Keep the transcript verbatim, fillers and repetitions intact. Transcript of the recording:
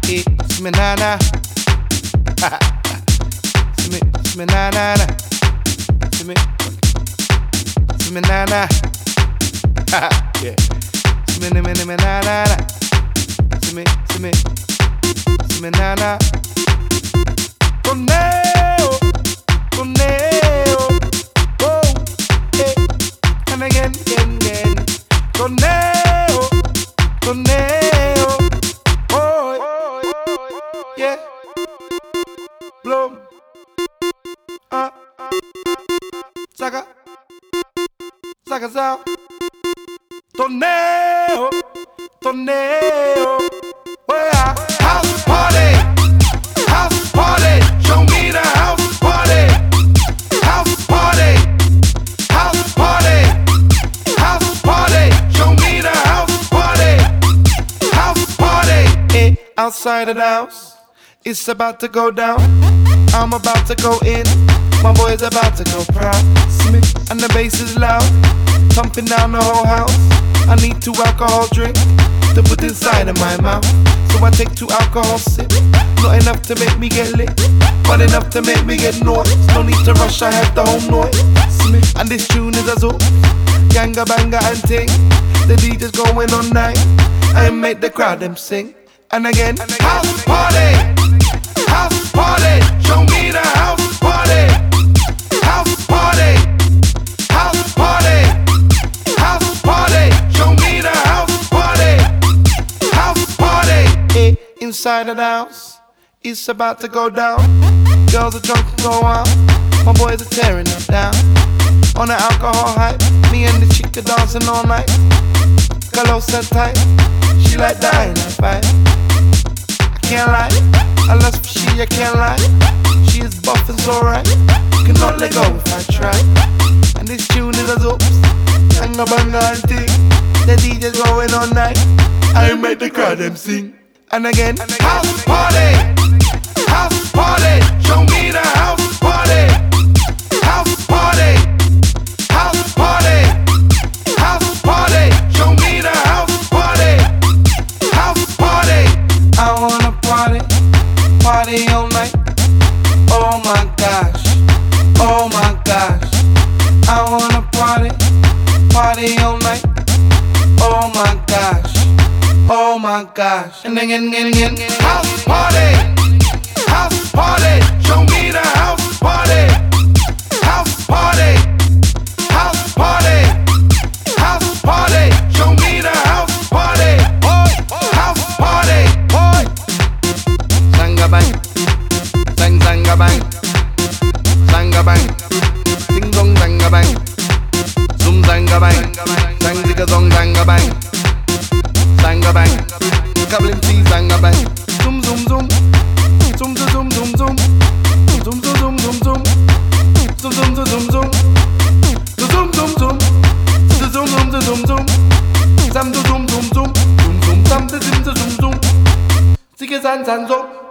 It's me nana. It's me, it's me nana. It's me, it's me nana. Yeah. It's me, me, me, me nana. It's me, it's me, it's me nana. Torneo, torneo. Oh, eh. And again, again, again. Torneo, torneo. Oh, yeah. Bloom. Ah, saca, saca, saca. Torneo, torneo. Oh, yeah. House party, house party. Show me the house party, house party, house party, house party. Show me the house party, house party. Hey, outside of the house, it's about to go down. I'm about to go in. My boy's about to go proud. And the bass is loud, thumping down the whole house. I need two alcohol drinks to put inside of my mouth. So I take two alcohol sips. Not enough to make me get lit, but enough to make me get noise. No need to rush, I have the home noise. And this tune is a zoo, ganga banga and ting. The D J's going on night, I make the crowd them sing. And again, house party, house party. Show me the house party, house party, house party, house party. Show me the house party, house party. Hey, inside of the house, it's about to go down. Girls are drunk and go out. My boys are tearing it down. On the alcohol hype, me and the chick are dancing all night. Close and tight, she like dying at fight. I can't lie, I lust for she, I can't lie. She is buff and so right, cannot let go if I try. And this tune is a oops, hanga banga and ting. The D J's going all night, I make the crowd them sing. And again, house party, house party. Show me the house party, house party, house party, house party. Show me the house party, house party. I wanna party, party all night. Oh my gosh, oh my gosh. I wanna party, party all night. Oh my gosh, oh my gosh. And again, again, again. House party, house party. Show me the house party, house party, house party, house party. Show me the house party, house party. Zanga bang, zang zanga bang, zanga bang, ding dong zanga bang, zoom zanga bang, zang zigga zong zanga bang, zanga bang, kablim tea zanga bang, zoom zoom zoom, zoom zoom zoom zoom, zoom zoom zoom zoom zoom, zoom zoom zoom zoom zoom, zoom zoom zoom, zoom zoom zoom zoom zoom, zam zoom zoom zoom zoom, zoom zoom zam zoom zoom zoom, zigga zan zan zoom.